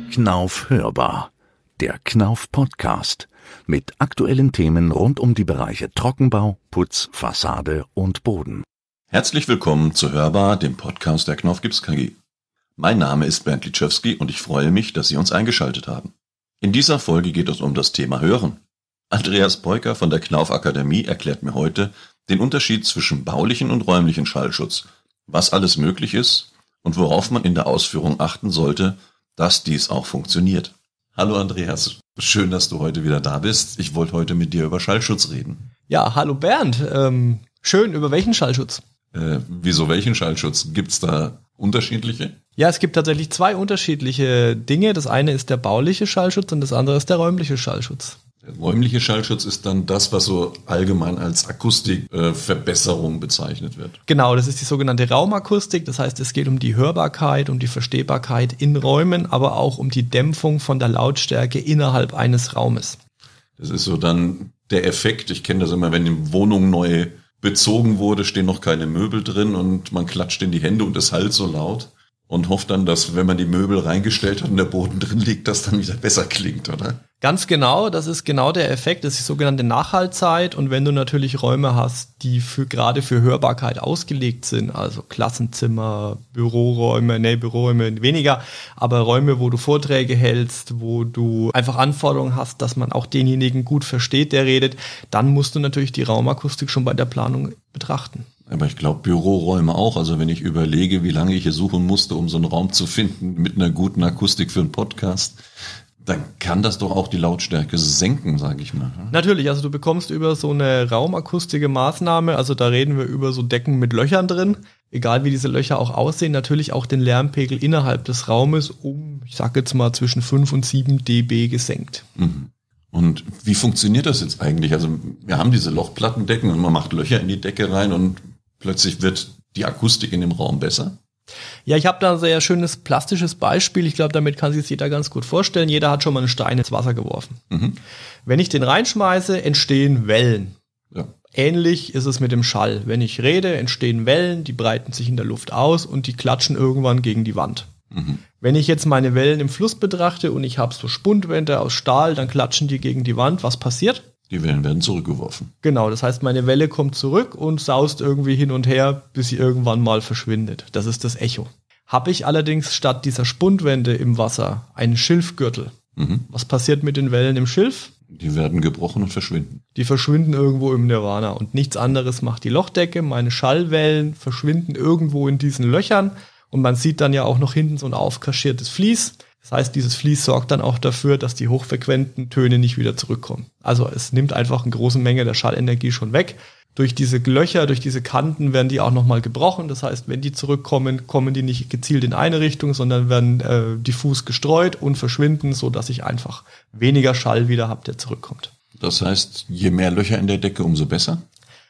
Knauf hörbar, der Knauf Podcast mit aktuellen Themen rund um die Bereiche Trockenbau, Putz, Fassade und Boden. Herzlich willkommen zu Hörbar, dem Podcast der Knauf Gips KG. Mein Name ist Bernd Litschewski und ich freue mich, dass Sie uns eingeschaltet haben. In dieser Folge geht es um das Thema Hören. Andreas Peuker von der Knauf Akademie erklärt mir heute den Unterschied zwischen baulichen und räumlichen Schallschutz, was alles möglich ist und worauf man in der Ausführung achten sollte, dass dies auch funktioniert. Hallo Andreas, schön, dass du heute wieder da bist. Ich wollte heute mit dir über Schallschutz reden. Ja, hallo Bernd. Schön, über welchen Schallschutz? Wieso welchen Schallschutz? Gibt's da unterschiedliche? Ja, es gibt tatsächlich zwei unterschiedliche Dinge. Das eine ist der bauliche Schallschutz und das andere ist der räumliche Schallschutz. Der räumliche Schallschutz ist dann das, was so allgemein als Akustikverbesserung bezeichnet wird. Genau, das ist die sogenannte Raumakustik. Das heißt, es geht um die Hörbarkeit, um die Verstehbarkeit in Räumen, aber auch um die Dämpfung von der Lautstärke innerhalb eines Raumes. Das ist so dann der Effekt. Ich kenne das immer, wenn die Wohnung neu bezogen wurde, stehen noch keine Möbel drin und man klatscht in die Hände und es hallt so laut und hofft dann, dass, wenn man die Möbel reingestellt hat und der Boden drin liegt, das dann wieder besser klingt, oder? Ganz genau, das ist genau der Effekt, das ist die sogenannte Nachhaltzeit. Und wenn du natürlich Räume hast, die gerade für Hörbarkeit ausgelegt sind, also Klassenzimmer, Büroräume weniger, aber Räume, wo du Vorträge hältst, wo du einfach Anforderungen hast, dass man auch denjenigen gut versteht, der redet, dann musst du natürlich die Raumakustik schon bei der Planung betrachten. Aber ich glaube, Büroräume auch. Also wenn ich überlege, wie lange ich hier suchen musste, um so einen Raum zu finden mit einer guten Akustik für einen Podcast, dann kann das doch auch die Lautstärke senken, sage ich mal. Natürlich, also du bekommst über so eine raumakustische Maßnahme, also da reden wir über so Decken mit Löchern drin, egal wie diese Löcher auch aussehen, natürlich auch den Lärmpegel innerhalb des Raumes um, ich sage jetzt mal, zwischen 5 und 7 dB gesenkt. Mhm. Und wie funktioniert das jetzt eigentlich? Also wir haben diese Lochplattendecken und man macht Löcher in die Decke rein und plötzlich wird die Akustik in dem Raum besser? Ja, ich habe da ein sehr schönes plastisches Beispiel. Ich glaube, damit kann sich jeder ganz gut vorstellen. Jeder hat schon mal einen Stein ins Wasser geworfen. Mhm. Wenn ich den reinschmeiße, entstehen Wellen. Ja. Ähnlich ist es mit dem Schall. Wenn ich rede, entstehen Wellen, die breiten sich in der Luft aus und die klatschen irgendwann gegen die Wand. Mhm. Wenn ich jetzt meine Wellen im Fluss betrachte und ich habe so Spundwände aus Stahl, dann klatschen die gegen die Wand. Was passiert? Die Wellen werden zurückgeworfen. Genau, das heißt, meine Welle kommt zurück und saust irgendwie hin und her, bis sie irgendwann mal verschwindet. Das ist das Echo. Habe ich allerdings statt dieser Spundwände im Wasser einen Schilfgürtel. Mhm. Was passiert mit den Wellen im Schilf? Die werden gebrochen und verschwinden. Die verschwinden irgendwo im Nirvana und nichts anderes macht die Lochdecke. Meine Schallwellen verschwinden irgendwo in diesen Löchern und man sieht dann ja auch noch hinten so ein aufkaschiertes Vlies. Das heißt, dieses Vlies sorgt dann auch dafür, dass die hochfrequenten Töne nicht wieder zurückkommen. Also es nimmt einfach eine große Menge der Schallenergie schon weg. Durch diese Löcher, durch diese Kanten werden die auch nochmal gebrochen. Das heißt, wenn die zurückkommen, kommen die nicht gezielt in eine Richtung, sondern werden diffus gestreut und verschwinden, sodass ich einfach weniger Schall wieder habe, der zurückkommt. Das heißt, je mehr Löcher in der Decke, umso besser?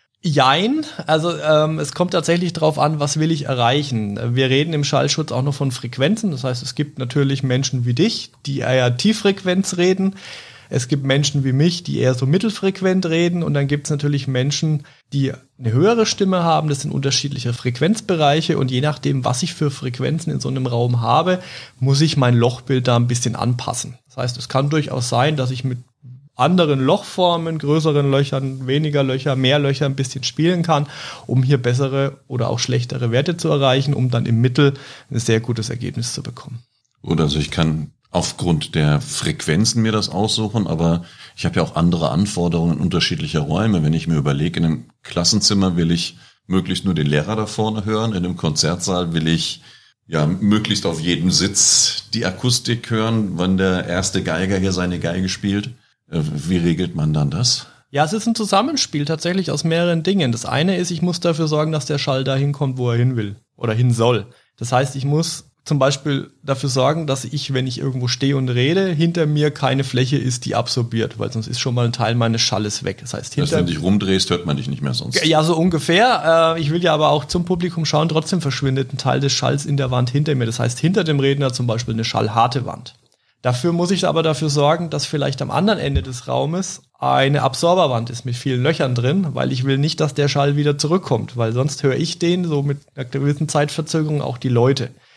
Jein, also es kommt tatsächlich drauf an, was will ich erreichen. Wir reden im Schallschutz auch noch von Frequenzen, das heißt, es gibt natürlich Menschen wie dich, die eher Tieffrequenz reden. Es gibt Menschen wie mich, die eher so mittelfrequent reden und dann gibt es natürlich Menschen, die eine höhere Stimme haben. Das sind unterschiedliche Frequenzbereiche und je nachdem, was ich für Frequenzen in so einem Raum habe, muss ich mein Lochbild da ein bisschen anpassen. Das heißt, es kann durchaus sein, dass ich mit anderen Lochformen, größeren Löchern, weniger Löcher, mehr Löcher ein bisschen spielen kann, um hier bessere oder auch schlechtere Werte zu erreichen, um dann im Mittel ein sehr gutes Ergebnis zu bekommen. Oder also ich kann aufgrund der Frequenzen mir das aussuchen, aber ich habe ja auch andere Anforderungen in unterschiedlicher Räume. Wenn ich mir überlege, in einem Klassenzimmer will ich möglichst nur den Lehrer da vorne hören, in einem Konzertsaal will ich ja möglichst auf jedem Sitz die Akustik hören, wann der erste Geiger hier seine Geige spielt. Wie regelt man dann das? Ja, es ist ein Zusammenspiel tatsächlich aus mehreren Dingen. Das eine ist, ich muss dafür sorgen, dass der Schall dahin kommt, wo er hin will oder hin soll. Das heißt, ich muss zum Beispiel dafür sorgen, dass ich, wenn ich irgendwo stehe und rede, hinter mir keine Fläche ist, die absorbiert, weil sonst ist schon mal ein Teil meines Schalles weg. Das heißt, wenn du dich rumdrehst, hört man dich nicht mehr sonst. Ja, so ungefähr. Ich will ja aber auch zum Publikum schauen, trotzdem verschwindet ein Teil des Schalls in der Wand hinter mir. Das heißt, hinter dem Redner zum Beispiel eine schallharte Wand. Dafür muss ich aber dafür sorgen, dass vielleicht am anderen Ende des Raumes eine Absorberwand ist mit vielen Löchern drin, weil ich will nicht, dass der Schall wieder zurückkommt, weil sonst höre ich den so mit einer gewissen Zeitverzögerung auch die Leute.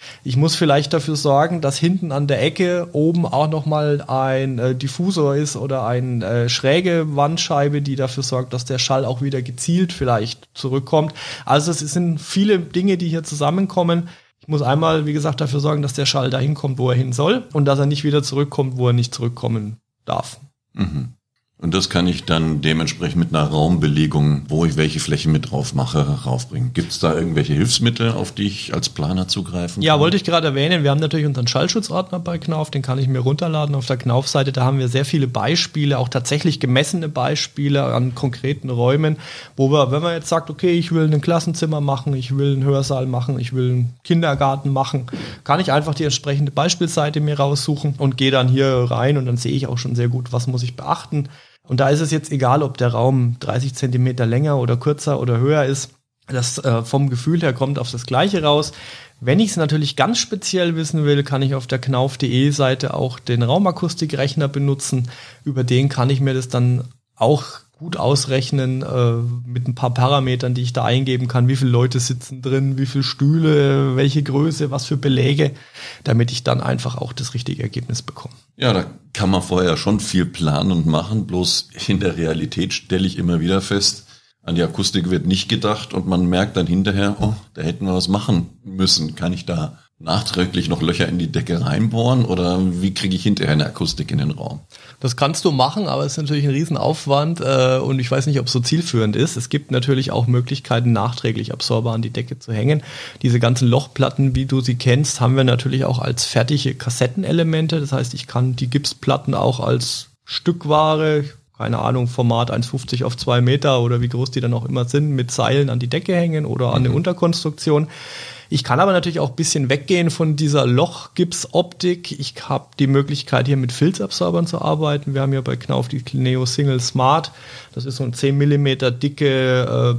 Ich muss vielleicht dafür sorgen, dass hinten an der Ecke oben auch nochmal ein Diffusor ist oder eine schräge Wandscheibe, die dafür sorgt, dass der Schall auch wieder gezielt vielleicht zurückkommt. Also es sind viele Dinge, die hier zusammenkommen. Ich muss einmal, wie gesagt, dafür sorgen, dass der Schall dahin kommt, wo er hin soll und dass er nicht wieder zurückkommt, wo er nicht zurückkommen darf. Mhm. Und das kann ich dann dementsprechend mit einer Raumbelegung, wo ich welche Flächen mit drauf mache, raufbringen. Gibt es da irgendwelche Hilfsmittel, auf die ich als Planer zugreifen kann? Ja, wollte ich gerade erwähnen. Wir haben natürlich unseren Schallschutzordner bei Knauf, den kann ich mir runterladen auf der Knauf-Seite. Da haben wir sehr viele Beispiele, auch tatsächlich gemessene Beispiele an konkreten Räumen, wo wir, wenn man jetzt sagt, okay, ich will ein Klassenzimmer machen, ich will einen Hörsaal machen, ich will einen Kindergarten machen, kann ich einfach die entsprechende Beispielseite mir raussuchen und gehe dann hier rein und dann sehe ich auch schon sehr gut, was muss ich beachten. Und da ist es jetzt egal, ob der Raum 30 Zentimeter länger oder kürzer oder höher ist. Das vom Gefühl her kommt auf das Gleiche raus. Wenn ich es natürlich ganz speziell wissen will, kann ich auf der knauf.de Seite auch den Raumakustikrechner benutzen. Über den kann ich mir das dann auch gut ausrechnen mit ein paar Parametern, die ich da eingeben kann. Wie viele Leute sitzen drin, wie viele Stühle, welche Größe, was für Beläge, damit ich dann einfach auch das richtige Ergebnis bekomme. Ja, da kann man vorher schon viel planen und machen, bloß in der Realität stelle ich immer wieder fest, an die Akustik wird nicht gedacht und man merkt dann hinterher, oh, da hätten wir was machen müssen. Kann ich da nachträglich noch Löcher in die Decke reinbohren oder wie kriege ich hinterher eine Akustik in den Raum? Das kannst du machen, aber es ist natürlich ein Riesenaufwand und ich weiß nicht, ob es so zielführend ist. Es gibt natürlich auch Möglichkeiten, nachträglich Absorber an die Decke zu hängen. Diese ganzen Lochplatten, wie du sie kennst, haben wir natürlich auch als fertige Kassettenelemente. Das heißt, ich kann die Gipsplatten auch als Stückware, keine Ahnung, Format 1,50 auf 2 Meter oder wie groß die dann auch immer sind, mit Seilen an die Decke hängen oder an eine Unterkonstruktion. Ich kann aber natürlich auch ein bisschen weggehen von dieser Lochgipsoptik. Ich habe die Möglichkeit, hier mit Filzabsorbern zu arbeiten. Wir haben ja bei Knauf die Clineo Single Smart. Das ist so eine 10 mm dicke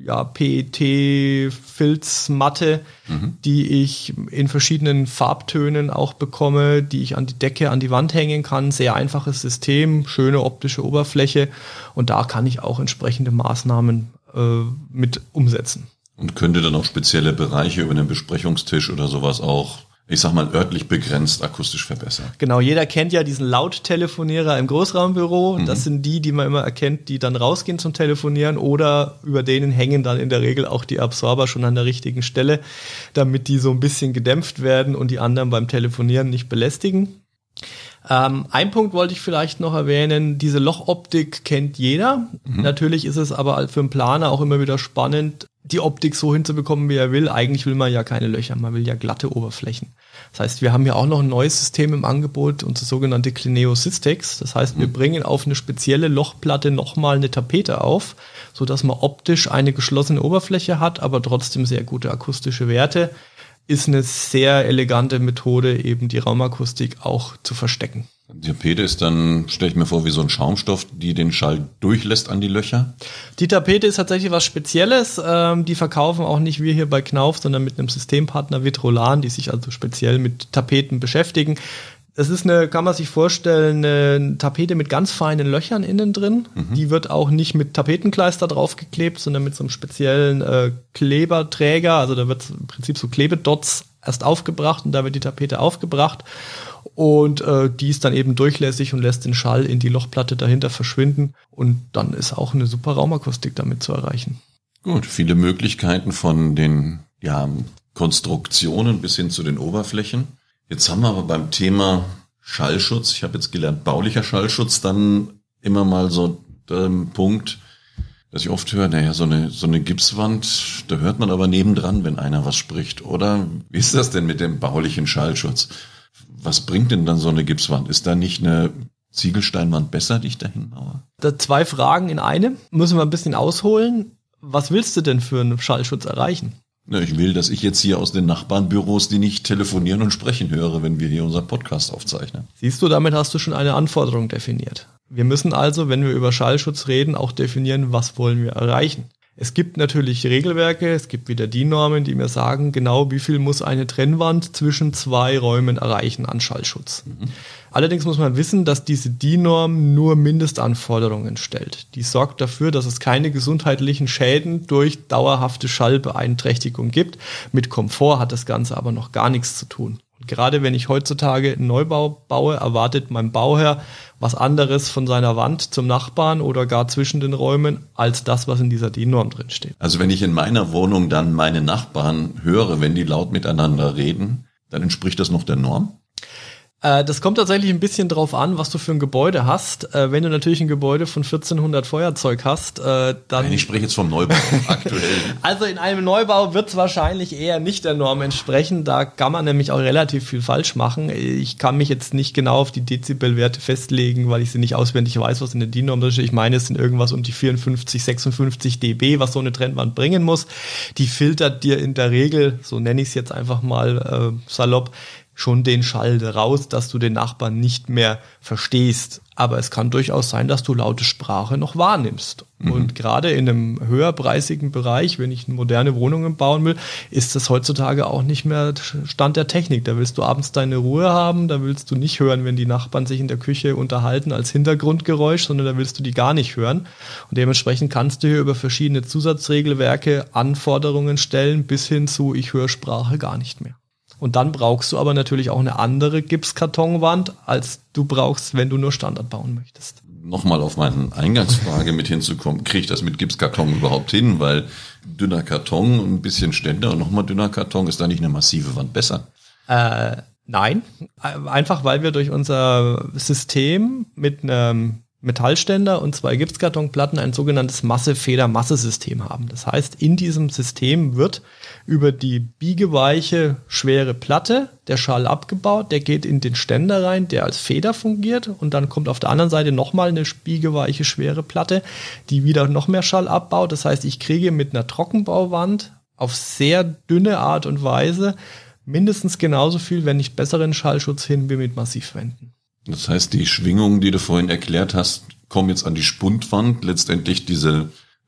PET-Filzmatte, die ich in verschiedenen Farbtönen auch bekomme, die ich an die Decke, an die Wand hängen kann. Sehr einfaches System, schöne optische Oberfläche. Und da kann ich auch entsprechende Maßnahmen mit umsetzen. Und könnte dann auch spezielle Bereiche über den Besprechungstisch oder sowas auch, ich sag mal, örtlich begrenzt akustisch verbessern. Genau, jeder kennt ja diesen Lauttelefonierer im Großraumbüro. Das sind die man immer erkennt, die dann rausgehen zum Telefonieren oder über denen hängen dann in der Regel auch die Absorber schon an der richtigen Stelle, damit die so ein bisschen gedämpft werden und die anderen beim Telefonieren nicht belästigen. Ein Punkt wollte ich vielleicht noch erwähnen, diese Lochoptik kennt jeder. Natürlich ist es aber für einen Planer auch immer wieder spannend, die Optik so hinzubekommen, wie er will. Eigentlich will man ja keine Löcher, man will ja glatte Oberflächen. Das heißt, wir haben ja auch noch ein neues System im Angebot, unsere sogenannte Clineo Systex. Das heißt, wir bringen auf eine spezielle Lochplatte nochmal eine Tapete auf, sodass man optisch eine geschlossene Oberfläche hat, aber trotzdem sehr gute akustische Werte. Ist eine sehr elegante Methode, eben die Raumakustik auch zu verstecken. Die Tapete ist dann, stelle ich mir vor, wie so ein Schaumstoff, die den Schall durchlässt an die Löcher? Die Tapete ist tatsächlich was Spezielles. Die verkaufen auch nicht wir hier bei Knauf, sondern mit einem Systempartner Vitrolan, die sich also speziell mit Tapeten beschäftigen. Es ist kann man sich vorstellen, eine Tapete mit ganz feinen Löchern innen drin. Die wird auch nicht mit Tapetenkleister draufgeklebt, sondern mit so einem speziellen Kleberträger. Also da wird im Prinzip so Klebedots erst aufgebracht und da wird die Tapete aufgebracht. Und die ist dann eben durchlässig und lässt den Schall in die Lochplatte dahinter verschwinden. Und dann ist auch eine super Raumakustik damit zu erreichen. Gut, viele Möglichkeiten von den Konstruktionen bis hin zu den Oberflächen. Jetzt haben wir aber beim Thema Schallschutz, ich habe jetzt gelernt, baulicher Schallschutz, dann immer mal so den Punkt, dass ich oft höre, naja, so eine Gipswand, da hört man aber nebendran, wenn einer was spricht. Oder wie ist das denn mit dem baulichen Schallschutz? Was bringt denn dann so eine Gipswand? Ist da nicht eine Ziegelsteinwand besser, die ich da hinbaue? Da 2 Fragen in eine. Müssen wir ein bisschen ausholen. Was willst du denn für einen Schallschutz erreichen? Ja, ich will, dass ich jetzt hier aus den Nachbarnbüros die nicht telefonieren und sprechen höre, wenn wir hier unseren Podcast aufzeichnen. Siehst du, damit hast du schon eine Anforderung definiert. Wir müssen also, wenn wir über Schallschutz reden, auch definieren, was wollen wir erreichen. Es gibt natürlich Regelwerke, es gibt wieder DIN-Normen, die mir sagen, genau wie viel muss eine Trennwand zwischen zwei Räumen erreichen an Schallschutz. Allerdings muss man wissen, dass diese DIN-Norm nur Mindestanforderungen stellt. Die sorgt dafür, dass es keine gesundheitlichen Schäden durch dauerhafte Schallbeeinträchtigung gibt. Mit Komfort hat das Ganze aber noch gar nichts zu tun. Und gerade wenn ich heutzutage einen Neubau baue, erwartet mein Bauherr was anderes von seiner Wand zum Nachbarn oder gar zwischen den Räumen als das, was in dieser DIN-Norm drin steht. Also wenn ich in meiner Wohnung dann meine Nachbarn höre, wenn die laut miteinander reden, dann entspricht das noch der Norm? Das kommt tatsächlich ein bisschen drauf an, was du für ein Gebäude hast. Wenn du natürlich ein Gebäude von 1400 Feuerzeug hast, dann... Nein, ich spreche jetzt vom Neubau aktuell. Also in einem Neubau wird es wahrscheinlich eher nicht der Norm entsprechen. Da kann man nämlich auch relativ viel falsch machen. Ich kann mich jetzt nicht genau auf die Dezibelwerte festlegen, weil ich sie nicht auswendig weiß, was in der DIN-Norm drin steht. Ich meine, es sind irgendwas um die 54, 56 dB, was so eine Trennwand bringen muss. Die filtert dir in der Regel, so nenne ich es jetzt einfach mal salopp, schon den Schall raus, dass du den Nachbarn nicht mehr verstehst. Aber es kann durchaus sein, dass du laute Sprache noch wahrnimmst. Und gerade in einem höherpreisigen Bereich, wenn ich moderne Wohnungen bauen will, ist das heutzutage auch nicht mehr Stand der Technik. Da willst du abends deine Ruhe haben, da willst du nicht hören, wenn die Nachbarn sich in der Küche unterhalten als Hintergrundgeräusch, sondern da willst du die gar nicht hören. Und dementsprechend kannst du hier über verschiedene Zusatzregelwerke Anforderungen stellen, bis hin zu, ich höre Sprache gar nicht mehr. Und dann brauchst du aber natürlich auch eine andere Gipskartonwand, als du brauchst, wenn du nur Standard bauen möchtest. Nochmal auf meine Eingangsfrage mit hinzukommen, kriege ich das mit Gipskarton überhaupt hin? Weil dünner Karton, ein bisschen Ständer und nochmal dünner Karton, ist da nicht eine massive Wand besser? Nein, einfach weil wir durch unser System mit einem Metallständer und 2 Gipskartonplatten ein sogenanntes Masse-Feder-Masse-System haben. Das heißt, in diesem System wird über die biegeweiche, schwere Platte der Schall abgebaut, der geht in den Ständer rein, der als Feder fungiert, und dann kommt auf der anderen Seite nochmal eine biegeweiche, schwere Platte, die wieder noch mehr Schall abbaut. Das heißt, ich kriege mit einer Trockenbauwand auf sehr dünne Art und Weise mindestens genauso viel, wenn nicht besseren Schallschutz hin wie mit Massivwänden. Das heißt, die Schwingungen, die du vorhin erklärt hast, kommen jetzt an die Spundwand. Letztendlich diese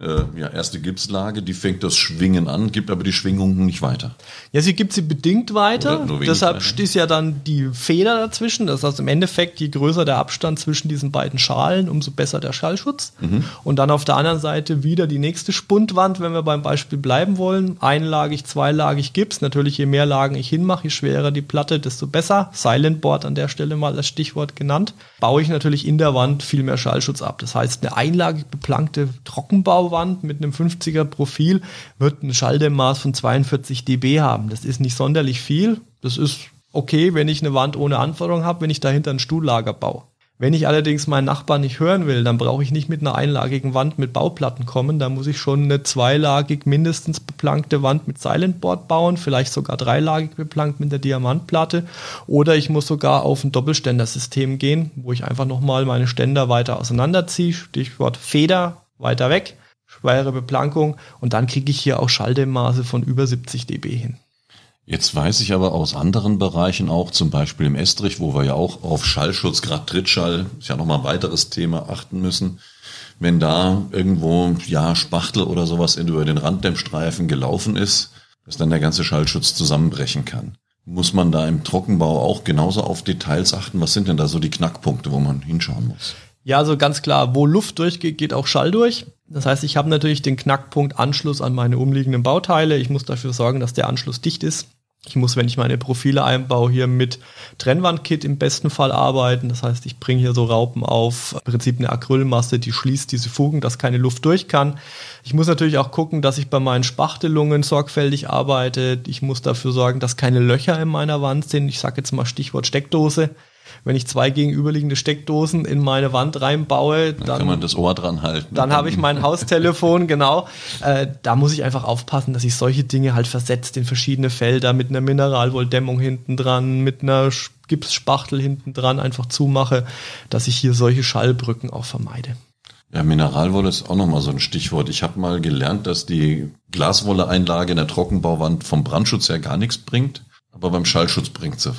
erste Gipslage, die fängt das Schwingen an, gibt aber die Schwingungen nicht weiter. Ja, sie gibt sie bedingt weiter. Deshalb ist ja dann die Feder dazwischen. Das heißt, im Endeffekt, je größer der Abstand zwischen diesen beiden Schalen, umso besser der Schallschutz. Und dann auf der anderen Seite wieder die nächste Spundwand, wenn wir beim Beispiel bleiben wollen. Einlagig, zweilagig Gips. Natürlich, je mehr Lagen ich hinmache, je schwerer die Platte, desto besser. Silent Board an der Stelle mal als Stichwort genannt. Baue ich natürlich in der Wand viel mehr Schallschutz ab. Das heißt, eine einlagig beplankte Trockenbauwand mit einem 50er Profil wird ein Schalldämmmaß von 42 dB haben. Das ist nicht sonderlich viel. Das ist okay, wenn ich eine Wand ohne Anforderung habe, wenn ich dahinter ein Stuhllager baue. Wenn ich allerdings meinen Nachbarn nicht hören will, dann brauche ich nicht mit einer einlagigen Wand mit Bauplatten kommen. Da muss ich schon eine zweilagig mindestens beplankte Wand mit Silent Board bauen, vielleicht sogar dreilagig beplankt mit der Diamantplatte. Oder ich muss sogar auf ein Doppelständersystem gehen, wo ich einfach nochmal meine Ständer weiter auseinanderziehe. Stichwort Feder, weiter weg, schwere Beplankung, und dann kriege ich hier auch Schalldämmmaße von über 70 dB hin. Jetzt weiß ich aber aus anderen Bereichen auch, zum Beispiel im Estrich, wo wir ja auch auf Schallschutz, gerade Trittschall, ist ja nochmal ein weiteres Thema, achten müssen. Wenn da irgendwo Spachtel oder sowas über den Randdämmstreifen gelaufen ist, dass dann der ganze Schallschutz zusammenbrechen kann. Muss man da im Trockenbau auch genauso auf Details achten? Was sind denn da so die Knackpunkte, wo man hinschauen muss? Ja, also ganz klar, wo Luft durchgeht, geht auch Schall durch. Das heißt, ich habe natürlich den Knackpunkt Anschluss an meine umliegenden Bauteile. Ich muss dafür sorgen, dass der Anschluss dicht ist. Ich muss, wenn ich meine Profile einbaue, hier mit Trennwandkit im besten Fall arbeiten. Das heißt, ich bringe hier so Raupen auf, im Prinzip eine Acrylmasse, die schließt diese Fugen, dass keine Luft durch kann. Ich muss natürlich auch gucken, dass ich bei meinen Spachtelungen sorgfältig arbeite. Ich muss dafür sorgen, dass keine Löcher in meiner Wand sind. Ich sage jetzt mal Stichwort Steckdose. Wenn ich 2 gegenüberliegende Steckdosen in meine Wand reinbaue, dann kann man das Ohr dran halten. Dann habe ich mein Haustelefon, genau. Da muss ich einfach aufpassen, dass ich solche Dinge halt versetzt in verschiedene Felder mit einer Mineralwolldämmung hinten dran, mit einer Gipsspachtel hinten dran einfach zumache, dass ich hier solche Schallbrücken auch vermeide. Ja, Mineralwolle ist auch nochmal so ein Stichwort. Ich habe mal gelernt, dass die Glaswolle-Einlage in der Trockenbauwand vom Brandschutz her gar nichts bringt, aber beim Schallschutz bringt sie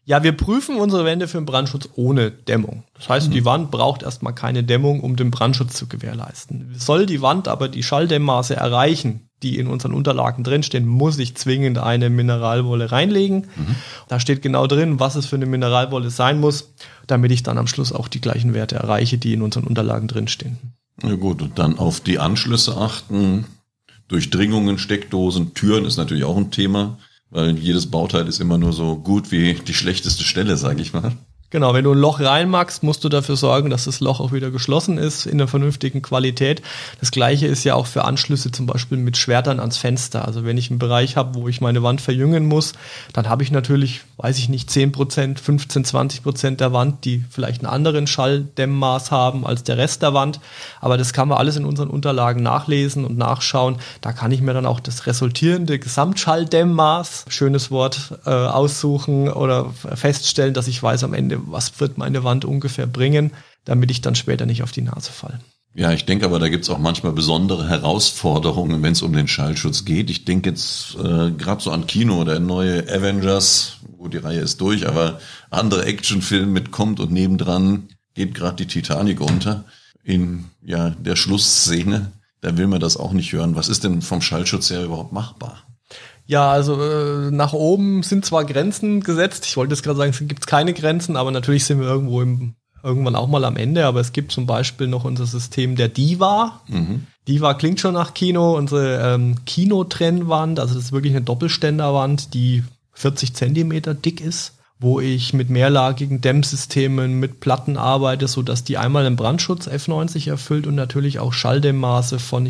Ja, wir prüfen unsere Wände für den Brandschutz ohne Dämmung. Das heißt, die Wand braucht erstmal keine Dämmung, um den Brandschutz zu gewährleisten. Soll die Wand aber die Schalldämmmaße erreichen, die in unseren Unterlagen drinstehen, muss ich zwingend eine Mineralwolle reinlegen. Da steht genau drin, was es für eine Mineralwolle sein muss, damit ich dann am Schluss auch die gleichen Werte erreiche, die in unseren Unterlagen drinstehen. Ja gut, und dann auf die Anschlüsse achten. Durchdringungen, Steckdosen, Türen ist natürlich auch ein Thema, weil jedes Bauteil ist immer nur so gut wie die schlechteste Stelle, sage ich mal. Genau, wenn du ein Loch reinmachst, musst du dafür sorgen, dass das Loch auch wieder geschlossen ist in einer vernünftigen Qualität. Das Gleiche ist ja auch für Anschlüsse zum Beispiel mit Schwertern ans Fenster. Also wenn ich einen Bereich habe, wo ich meine Wand verjüngen muss, dann habe ich natürlich, weiß ich nicht, 10%, 15, 20% der Wand, die vielleicht einen anderen Schalldämmmaß haben als der Rest der Wand. Aber das kann man alles in unseren Unterlagen nachlesen und nachschauen. Da kann ich mir dann auch das resultierende Gesamtschalldämmmaß, schönes Wort, aussuchen oder feststellen, dass ich weiß am Ende, was wird meine Wand ungefähr bringen, damit ich dann später nicht auf die Nase falle. Ja, ich denke aber, da gibt's auch manchmal besondere Herausforderungen, wenn es um den Schallschutz geht. Ich denke jetzt gerade so an Kino, der neue Avengers, wo die Reihe ist durch, aber andere Actionfilme mitkommt und nebendran geht gerade die Titanic unter in der Schlussszene. Da will man das auch nicht hören. Was ist denn vom Schallschutz her überhaupt machbar? Ja, also nach oben sind zwar Grenzen gesetzt, ich wollte jetzt gerade sagen, es gibt keine Grenzen, aber natürlich sind wir irgendwann auch mal am Ende, aber es gibt zum Beispiel noch unser System der Diva. Diva klingt schon nach Kino, unsere Kinotrennwand, also das ist wirklich eine Doppelständerwand, die 40 Zentimeter dick ist, wo ich mit mehrlagigen Dämmsystemen mit Platten arbeite, sodass die einmal den Brandschutz F90 erfüllt und natürlich auch Schalldämmmaße von,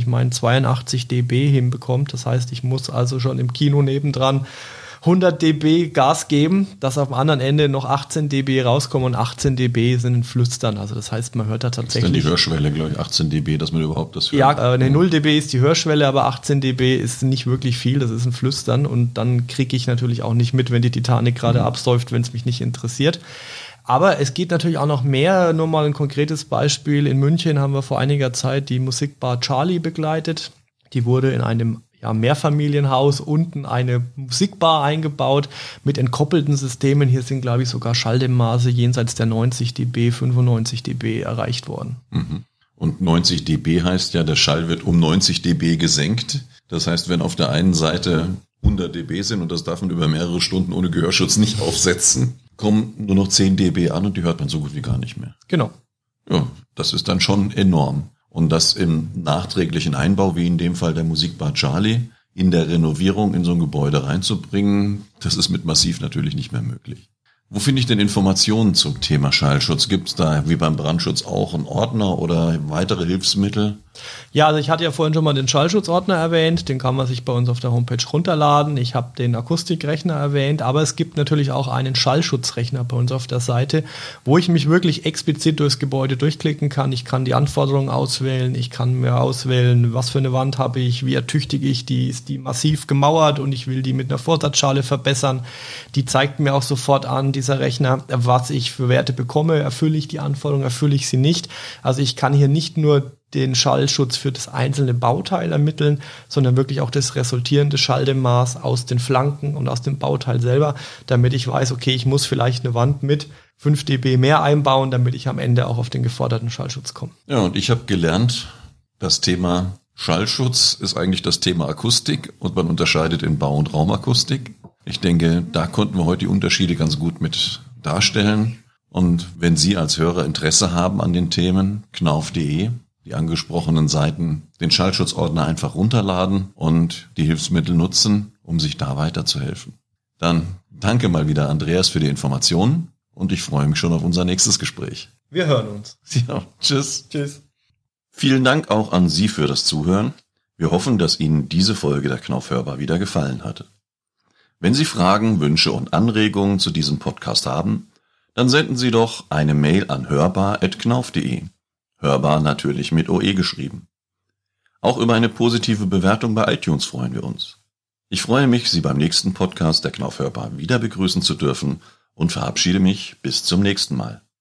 82 dB hinbekommt. Das heißt, ich muss also schon im Kino nebendran 100 dB Gas geben, dass auf dem anderen Ende noch 18 dB rauskommen und 18 dB sind ein Flüstern. Also das heißt, man hört da tatsächlich... Das ist dann die Hörschwelle, glaube ich, 18 dB, dass man überhaupt das hört. Ja, 0 dB ist die Hörschwelle, aber 18 dB ist nicht wirklich viel, das ist ein Flüstern und dann kriege ich natürlich auch nicht mit, wenn die Titanic gerade absäuft, wenn es mich nicht interessiert. Aber es geht natürlich auch noch mehr, nur mal ein konkretes Beispiel. In München haben wir vor einiger Zeit die Musikbar Charlie begleitet. Die wurde in einem Mehrfamilienhaus unten eine Musikbar eingebaut mit entkoppelten Systemen. Hier sind, glaube ich, sogar Schalldämmmaße jenseits der 90 dB, 95 dB erreicht worden. Und 90 dB heißt ja, der Schall wird um 90 dB gesenkt. Das heißt, wenn auf der einen Seite 100 dB sind, und das darf man über mehrere Stunden ohne Gehörschutz nicht aufsetzen, kommen nur noch 10 dB an und die hört man so gut wie gar nicht mehr. Genau. Ja, das ist dann schon enorm. Und das im nachträglichen Einbau, wie in dem Fall der Musikbar Charlie, in der Renovierung in so ein Gebäude reinzubringen, das ist mit Massiv natürlich nicht mehr möglich. Wo finde ich denn Informationen zum Thema Schallschutz? Gibt es da wie beim Brandschutz auch einen Ordner oder weitere Hilfsmittel? Ja, also ich hatte ja vorhin schon mal den Schallschutzordner erwähnt, den kann man sich bei uns auf der Homepage runterladen. Ich habe den Akustikrechner erwähnt, aber es gibt natürlich auch einen Schallschutzrechner bei uns auf der Seite, wo ich mich wirklich explizit durchs Gebäude durchklicken kann. Ich kann die Anforderungen auswählen, ich kann mir auswählen, was für eine Wand habe ich, wie ertüchtige ich die, ist die massiv gemauert und ich will die mit einer Vorsatzschale verbessern. Die zeigt mir auch sofort an, dieser Rechner, was ich für Werte bekomme, erfülle ich die Anforderungen, erfülle ich sie nicht. Also ich kann hier nicht nur den Schallschutz für das einzelne Bauteil ermitteln, sondern wirklich auch das resultierende Schalldämmmaß aus den Flanken und aus dem Bauteil selber, damit ich weiß, okay, ich muss vielleicht eine Wand mit 5 dB mehr einbauen, damit ich am Ende auch auf den geforderten Schallschutz komme. Ja, und ich habe gelernt, das Thema Schallschutz ist eigentlich das Thema Akustik und man unterscheidet in Bau- und Raumakustik. Ich denke, da konnten wir heute die Unterschiede ganz gut mit darstellen. Und wenn Sie als Hörer Interesse haben an den Themen, knauf.de, die angesprochenen Seiten, den Schallschutzordner einfach runterladen und die Hilfsmittel nutzen, um sich da weiterzuhelfen. Dann danke mal wieder, Andreas, für die Informationen und ich freue mich schon auf unser nächstes Gespräch. Wir hören uns. Ja, tschüss. Tschüss. Vielen Dank auch an Sie für das Zuhören. Wir hoffen, dass Ihnen diese Folge der Knauf hörbar wieder gefallen hatte. Wenn Sie Fragen, Wünsche und Anregungen zu diesem Podcast haben, dann senden Sie doch eine Mail an hörbar@knauf.de. Hörbar natürlich mit OE geschrieben. Auch über eine positive Bewertung bei iTunes freuen wir uns. Ich freue mich, Sie beim nächsten Podcast der Knauf hörbar wieder begrüßen zu dürfen und verabschiede mich bis zum nächsten Mal.